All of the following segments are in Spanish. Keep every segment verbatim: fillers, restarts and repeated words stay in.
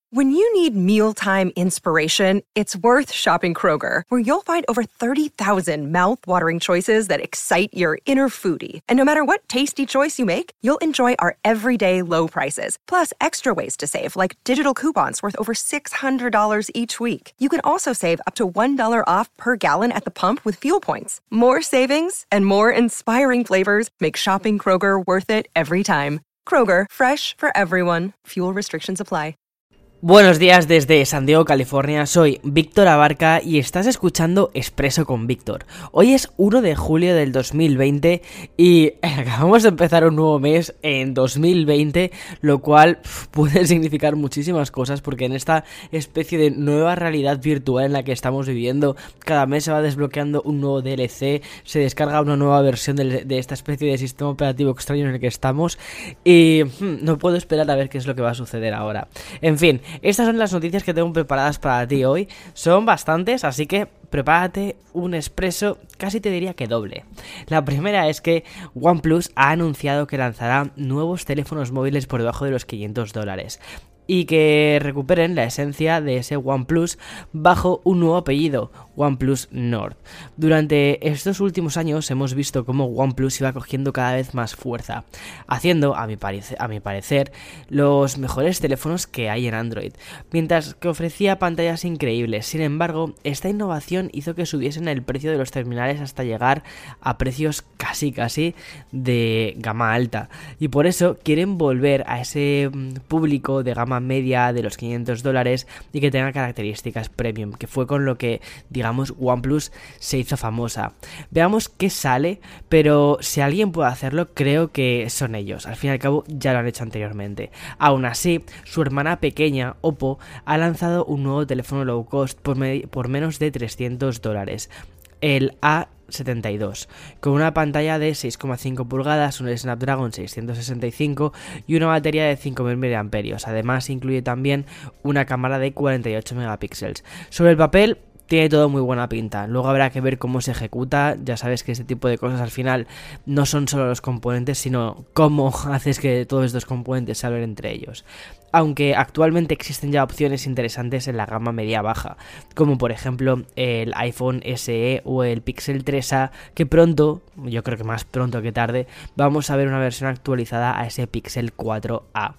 When you need mealtime inspiration, it's worth shopping Kroger, where you'll find over thirty thousand mouth-watering choices that excite your inner foodie. And no matter what tasty choice you make, you'll enjoy our everyday low prices, plus extra ways to save, like digital coupons worth over six hundred dollars each week. You can also save up to one dollar off per gallon at the pump with fuel points. More savings and more inspiring flavors make shopping Kroger worth it every time. Kroger, fresh for everyone. Fuel restrictions apply. Buenos días desde San Diego, California, soy Víctor Abarca y estás escuchando Expreso con Víctor. Hoy es uno de julio del dos mil veinte y acabamos de empezar un nuevo mes en dos mil veinte, lo cual pf, puede significar muchísimas cosas porque en esta especie de nueva realidad virtual en la que estamos viviendo, cada mes se va desbloqueando un nuevo D L C, se descarga una nueva versión de, de esta especie de sistema operativo extraño en el que estamos y hmm, no puedo esperar a ver qué es lo que va a suceder ahora. En fin, estas son las noticias que tengo preparadas para ti hoy. Son bastantes, así que prepárate un expreso, casi te diría que doble. La primera es que OnePlus ha anunciado que lanzará nuevos teléfonos móviles por debajo de los quinientos dólares. Y que recuperen la esencia de ese OnePlus bajo un nuevo apellido, OnePlus Nord. Durante estos últimos años hemos visto cómo OnePlus iba cogiendo cada vez más fuerza, haciendo, a mi, parece, a mi parecer, los mejores teléfonos que hay en Android, mientras que ofrecía pantallas increíbles. Sin embargo, esta innovación hizo que subiesen el precio de los terminales hasta llegar a precios casi casi de gama alta. Y por eso quieren volver a ese público de gama media de los quinientos dólares y que tenga características premium, que fue con lo que, digamos, OnePlus se hizo famosa. Veamos qué sale, pero si alguien puede hacerlo, creo que son ellos. Al fin y al cabo, ya lo han hecho anteriormente. Aún así, su hermana pequeña, Oppo, ha lanzado un nuevo teléfono low cost por, me- por menos de trescientos dólares. El A setenta y dos, con una pantalla de seis coma cinco pulgadas, un Snapdragon seiscientos sesenta y cinco y una batería de cinco mil miliamperios hora. Además, incluye también una cámara de cuarenta y ocho megapíxeles. Sobre el papel, tiene todo muy buena pinta. Luego habrá que ver cómo se ejecuta. Ya sabes que este tipo de cosas al final no son solo los componentes, sino cómo haces que todos estos componentes se hablen entre ellos. Aunque actualmente existen ya opciones interesantes en la gama media-baja, como por ejemplo el iPhone S E o el Pixel tres A, que pronto, yo creo que más pronto que tarde, vamos a ver una versión actualizada a ese Pixel cuatro A.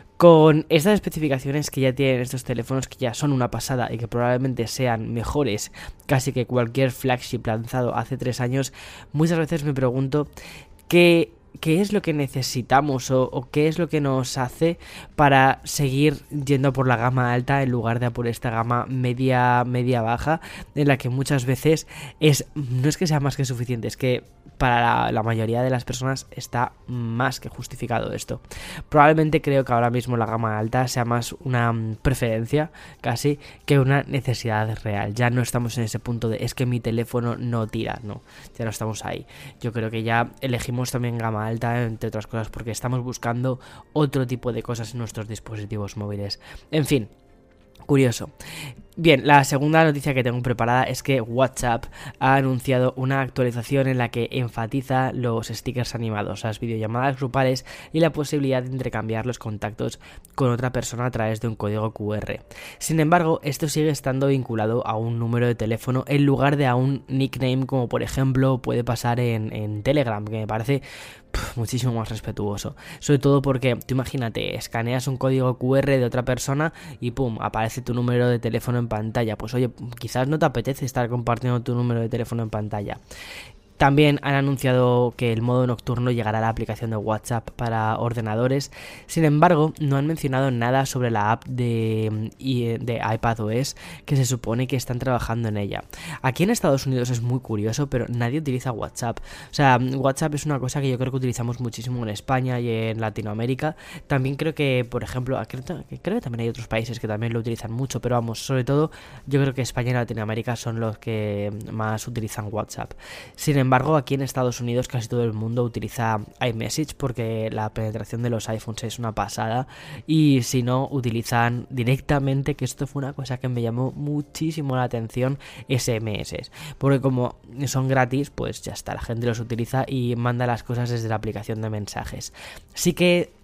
Con estas especificaciones que ya tienen estos teléfonos, que ya son una pasada y que probablemente sean mejores casi que cualquier flagship lanzado hace tres años, muchas veces me pregunto qué... ¿Qué es lo que necesitamos o, o qué es lo que nos hace para seguir yendo por la gama alta en lugar de a por esta gama media, media baja, en la que muchas veces es no es que sea más que suficiente, es que para la, la mayoría de las personas está más que justificado esto. Probablemente creo que ahora mismo la gama alta sea más una preferencia casi que una necesidad real. Ya no estamos en ese punto de es que mi teléfono no tira, no, ya no estamos ahí. Yo creo que ya elegimos también gama alta, entre otras cosas, porque estamos buscando otro tipo de cosas en nuestros dispositivos móviles. En fin, curioso. Bien, la segunda noticia que tengo preparada es que WhatsApp ha anunciado una actualización en la que enfatiza los stickers animados, las videollamadas grupales y la posibilidad de intercambiar los contactos con otra persona a través de un código cu erre. Sin embargo, esto sigue estando vinculado a un número de teléfono en lugar de a un nickname, como por ejemplo puede pasar en, en Telegram, que me parece pff, muchísimo más respetuoso. Sobre todo porque, tú imagínate, escaneas un código cu erre de otra persona y pum, aparece tu número de teléfono en pantalla. Pues oye, quizás no te apetece estar compartiendo tu número de teléfono en pantalla. También han anunciado que el modo nocturno llegará a la aplicación de WhatsApp para ordenadores. Sin embargo, no han mencionado nada sobre la app de, de iPadOS, que se supone que están trabajando en ella. Aquí en Estados Unidos es muy curioso, pero nadie utiliza WhatsApp. O sea, WhatsApp es una cosa que yo creo que utilizamos muchísimo en España y en Latinoamérica. También creo que, por ejemplo, creo, creo que también hay otros países que también lo utilizan mucho, pero vamos, sobre todo yo creo que España y Latinoamérica son los que más utilizan WhatsApp. Sin embargo, Sin embargo, aquí en Estados Unidos casi todo el mundo utiliza iMessage porque la penetración de los iPhones es una pasada, y si no, utilizan directamente, que esto fue una cosa que me llamó muchísimo la atención, ese eme ese, porque como son gratis, pues ya está, la gente los utiliza y manda las cosas desde la aplicación de mensajes. Sí que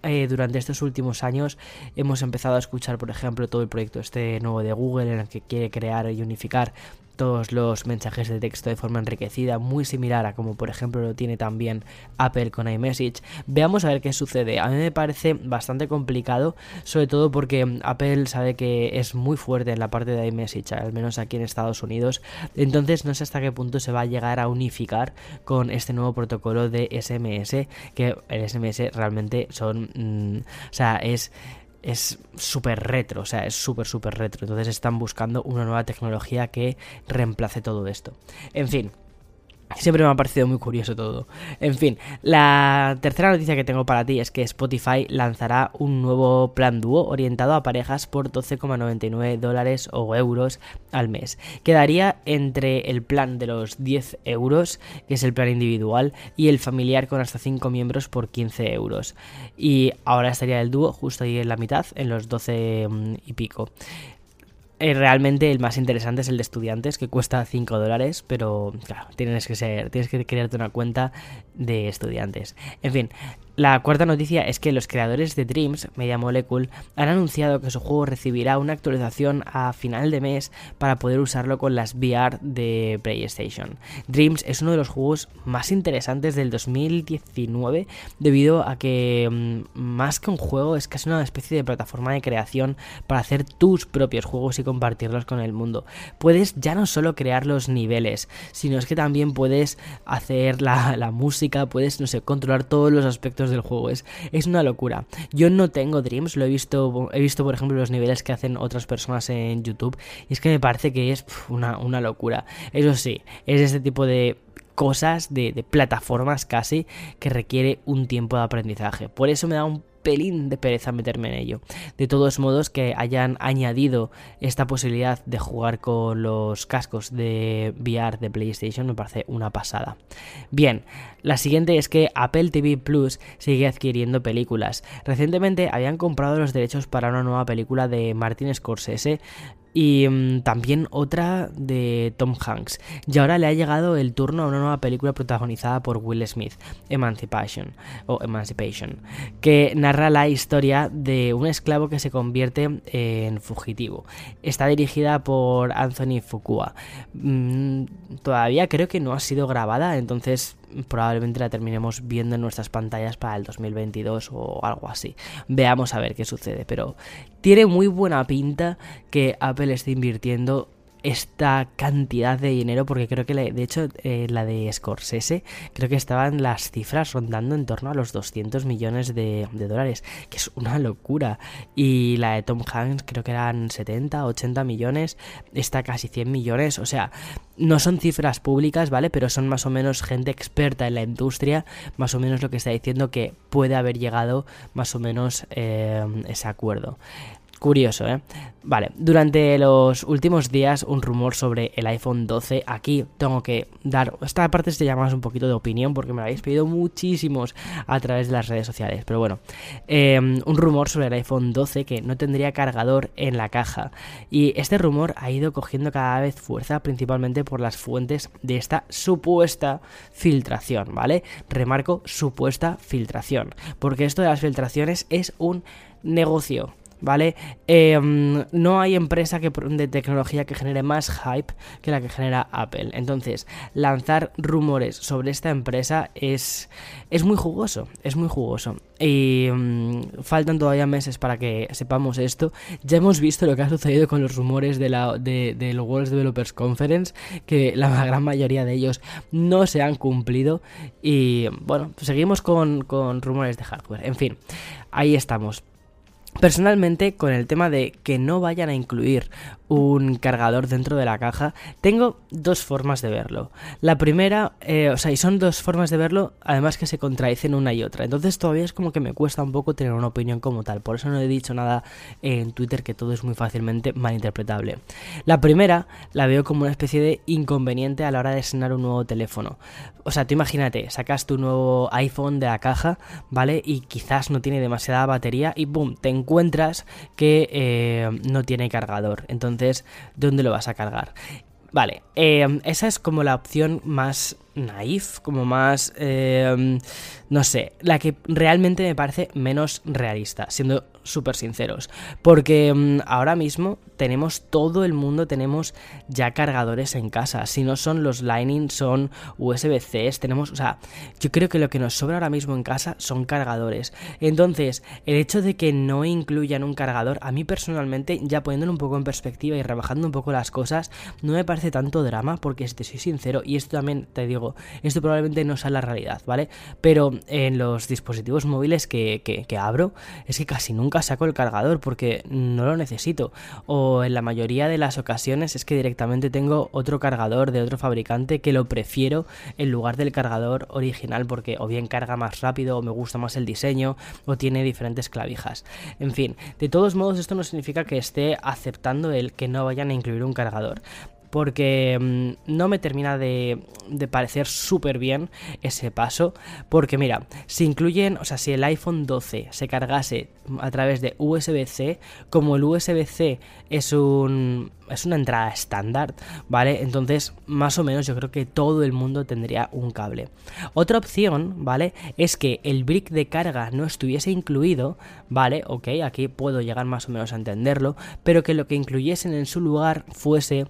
eh, durante estos últimos años hemos empezado a escuchar, por ejemplo, todo el proyecto este nuevo de Google en el que quiere crear y unificar todos los mensajes de texto de forma enriquecida, muy similar a como por ejemplo lo tiene también Apple con iMessage. Veamos a ver qué sucede. A mí me parece bastante complicado, sobre todo porque Apple sabe que es muy fuerte en la parte de iMessage, al menos aquí en Estados Unidos, entonces no sé hasta qué punto se va a llegar a unificar con este nuevo protocolo de S M S, que el S M S realmente son, mmm, o sea, es... es súper retro, o sea, es súper, súper retro. Entonces están buscando una nueva tecnología que reemplace todo esto. En fin, siempre me ha parecido muy curioso todo. En fin, la tercera noticia que tengo para ti es que Spotify lanzará un nuevo plan dúo orientado a parejas por doce coma noventa y nueve dólares o euros al mes. Quedaría entre el plan de los diez euros, que es el plan individual, y el familiar con hasta cinco miembros por quince euros. Y ahora estaría el dúo justo ahí en la mitad, en los doce y pico. Realmente el más interesante es el de estudiantes, que cuesta cinco dólares, pero claro, tienes que ser, tienes que crearte una cuenta de estudiantes. En fin, la cuarta noticia es que los creadores de Dreams, Media Molecule, han anunciado que su juego recibirá una actualización a final de mes para poder usarlo con las V R de PlayStation. Dreams es uno de los juegos más interesantes del dos mil diecinueve debido a que más que un juego es casi una especie de plataforma de creación para hacer tus propios juegos y compartirlos con el mundo. Puedes ya no solo crear los niveles, sino es que también puedes hacer la, la música, puedes, no sé, controlar todos los aspectos del juego. Es, es una locura. Yo no tengo Dreams, lo he visto, he visto por ejemplo los niveles que hacen otras personas en YouTube y es que me parece que es pff, una, una locura. Eso sí, es este tipo de cosas, de, de plataformas casi, que requiere un tiempo de aprendizaje. Por eso me da un pelín de pereza meterme en ello. De todos modos, que hayan añadido esta posibilidad de jugar con los cascos de V R de PlayStation me parece una pasada. Bien, la siguiente es que Apple T V Plus sigue adquiriendo películas. Recientemente habían comprado los derechos para una nueva película de Martin Scorsese y um, también otra de Tom Hanks. Y ahora le ha llegado el turno a una nueva película protagonizada por Will Smith, Emancipation, o Emancipation, que narra la historia de un esclavo que se convierte en fugitivo. Está dirigida por Anthony Fuqua. Mm, todavía creo que no ha sido grabada, entonces probablemente la terminemos viendo en nuestras pantallas para el dos mil veintidós o algo así. Veamos a ver qué sucede, pero tiene muy buena pinta que Apple esté invirtiendo esta cantidad de dinero, porque creo que la, de hecho eh, la de Scorsese creo que estaban las cifras rondando en torno a los doscientos millones de, de dólares, que es una locura, y la de Tom Hanks creo que eran setenta, ochenta millones, está casi cien millones, o sea, no son cifras públicas, ¿vale? Pero son más o menos gente experta en la industria, más o menos lo que está diciendo que puede haber llegado más o menos eh, ese acuerdo. Curioso, ¿eh? Vale, durante los últimos días un rumor sobre el iPhone doce, aquí tengo que dar, esta parte se llama un poquito de opinión porque me lo habéis pedido muchísimos a través de las redes sociales, pero bueno, eh, un rumor sobre el iPhone doce que no tendría cargador en la caja, y este rumor ha ido cogiendo cada vez fuerza, principalmente por las fuentes de esta supuesta filtración, ¿vale? Remarco, supuesta filtración, porque esto de las filtraciones es un negocio, ¿vale? Eh, no hay empresa que, de tecnología que genere más hype que la que genera Apple. Entonces, lanzar rumores sobre esta empresa es, es muy jugoso, es muy jugoso. Y um, faltan todavía meses para que sepamos esto. Ya hemos visto lo que ha sucedido con los rumores de la de, de los World Developers Conference, que la gran mayoría de ellos no se han cumplido. Y bueno, seguimos con, con rumores de hardware. En fin, ahí estamos. Personalmente, con el tema de que no vayan a incluir un cargador dentro de la caja, tengo dos formas de verlo. La primera, eh, o sea, y son dos formas de verlo, además que se contradicen una y otra. Entonces todavía es como que me cuesta un poco tener una opinión como tal. Por eso no he dicho nada en Twitter, que todo es muy fácilmente malinterpretable. La primera la veo como una especie de inconveniente a la hora de estrenar un nuevo teléfono. O sea, tú imagínate, sacas tu nuevo iPhone de la caja, ¿vale? Y quizás no tiene demasiada batería y ¡boom! Te encuentras que eh, no tiene cargador. Entonces, ¿dónde lo vas a cargar? Vale, eh, esa es como la opción más naif, como más, eh, no sé, la que realmente me parece menos realista, siendo súper sinceros, porque um, ahora mismo tenemos, todo el mundo tenemos ya cargadores en casa, si no son los Lightning, son U S B Cs, tenemos, o sea, yo creo que lo que nos sobra ahora mismo en casa son cargadores. Entonces, el hecho de que no incluyan un cargador, a mí personalmente, ya poniéndolo un poco en perspectiva y rebajando un poco las cosas, no me parece tanto drama, porque si te soy sincero, y esto también te digo, esto probablemente no sea la realidad, ¿vale? Pero en los dispositivos móviles que, que, que abro, es que casi nunca saco el cargador porque no lo necesito, o en la mayoría de las ocasiones es que directamente tengo otro cargador de otro fabricante que lo prefiero en lugar del cargador original, porque o bien carga más rápido, o me gusta más el diseño, o tiene diferentes clavijas. En fin, de todos modos, esto no significa que esté aceptando el que no vayan a incluir un cargador, porque mmm, no me termina de, de parecer súper bien ese paso, porque mira, si incluyen, o sea, si el iPhone doce se cargase a través de U S B C, como el U S B C es un... es una entrada estándar, ¿vale? Entonces, más o menos yo creo que todo el mundo tendría un cable. Otra opción, ¿vale? Es que el brick de carga no estuviese incluido, ¿vale? Ok, aquí puedo llegar más o menos a entenderlo, pero que lo que incluyesen en su lugar fuese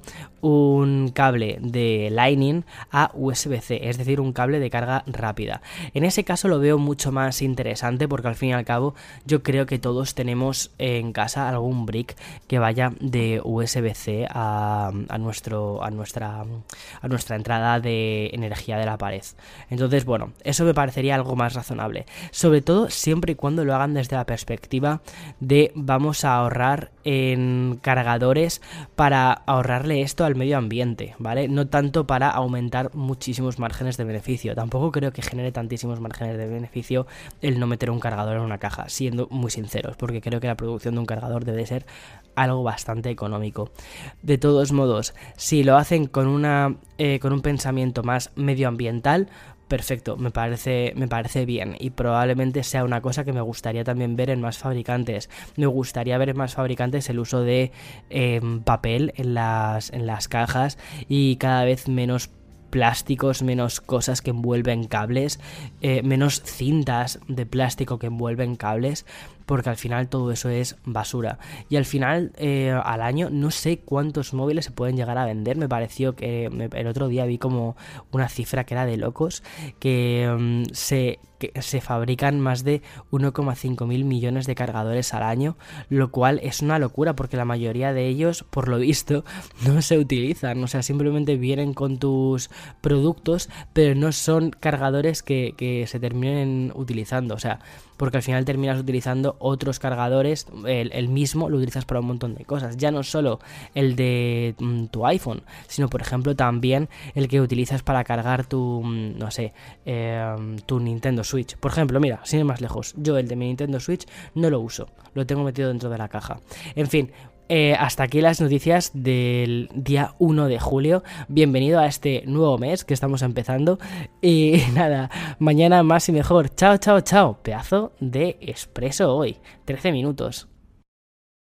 un cable de Lightning a U S B C, es decir, un cable de carga rápida. En ese caso lo veo mucho más interesante, porque al fin y al cabo yo creo que todos tenemos en casa algún brick que vaya de U S B C A, a, nuestro, a, nuestra, a nuestra entrada de energía de la pared. Entonces, bueno, eso me parecería algo más razonable, sobre todo siempre y cuando lo hagan desde la perspectiva de vamos a ahorrar en cargadores para ahorrarle esto al medio ambiente, ¿vale? No tanto para aumentar muchísimos márgenes de beneficio. Tampoco creo que genere tantísimos márgenes de beneficio el no meter un cargador en una caja, siendo muy sinceros, porque creo que la producción de un cargador debe ser algo bastante económico. De todos modos, si lo hacen con una eh, con un pensamiento más medioambiental, perfecto, me parece, me parece bien, y probablemente sea una cosa que me gustaría también ver en más fabricantes. Me gustaría ver en más fabricantes el uso de eh, papel en las, en las cajas, y cada vez menos plásticos, menos cosas que envuelven cables, eh, menos cintas de plástico que envuelven cables, porque al final todo eso es basura. Y al final, eh, al año, no sé cuántos móviles se pueden llegar a vender. Me pareció que me, el otro día vi como una cifra que era de locos, que um, se... que se fabrican más de uno coma cinco mil millones de cargadores al año, lo cual es una locura, porque la mayoría de ellos, por lo visto, no se utilizan. O sea, simplemente vienen con tus productos, pero no son cargadores que, que se terminen utilizando. O sea, porque al final terminas utilizando otros cargadores, el, el mismo lo utilizas para un montón de cosas, ya no solo el de mm, tu iPhone, sino por ejemplo también el que utilizas para cargar tu, mm, no sé, eh, tu Nintendo Switch. Por ejemplo, mira, sin ir más lejos, yo el de mi Nintendo Switch no lo uso, lo tengo metido dentro de la caja. En fin, Eh, hasta aquí las noticias del día uno de julio. Bienvenido a este nuevo mes que estamos empezando. Y nada, mañana más y mejor. Chao, chao, chao. Pedazo de expreso hoy. trece minutos.